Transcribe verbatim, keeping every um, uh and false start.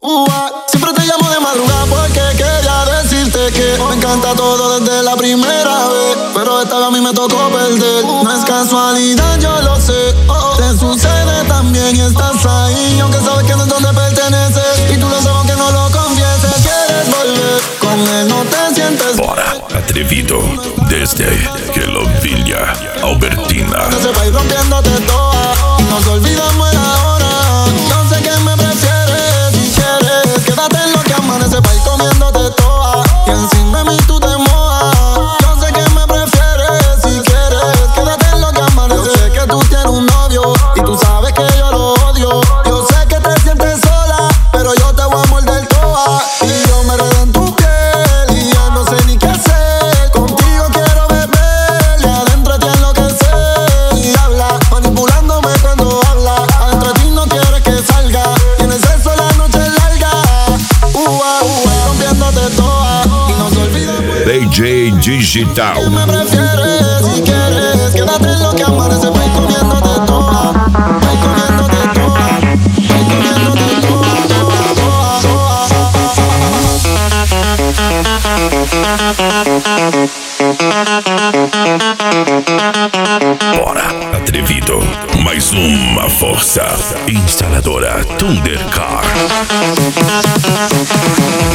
Ua, siempre te llamo de madrugada porque quería decirte que me encanta todo desde la primera vez, pero esta vez a mí me tocó perder. No es casualidad, yo lo sé. Te sucede también y estás ahí, aunque sabes que no es donde perteneces y tú lo sabes que no lo confieses. Quieres volver, con él no te sientes. Bora, atrevido, desde Hello Villa, Albertina. Se va a ir rompiéndote toda y nos olvidamos el ahora. Yo sé que me prefieres, si quieres quédate en lo que amanece pa' ir comiéndote toda y encima de mí tú te mojas. Yo sé que me prefieres, si quieres quédate en lo que amanece. Yo sé que tú tienes un novio y tú sabes que yo lo odio. Yo sé que te sientes sola, pero yo te voy a morder toda y yo me redo en tu piel y ya no sé ni qué hacer. Contigo quiero beber y adentro te enloquecer y habla manipulándome cuando habla. Adentro de ti no quieres que salga, tienes sexo la noche larga. Ua, ua, rompiéndote toda y no se olvidamos. D J Digital. Me prefieres, si quieres quédate en lo que amanece pa' ir comiéndote toda, pa' ir comiéndote toda, pa' ir comiéndote toda, toda, toda. Bora, atrevido. Mais uma força. Instaladora Thundercar.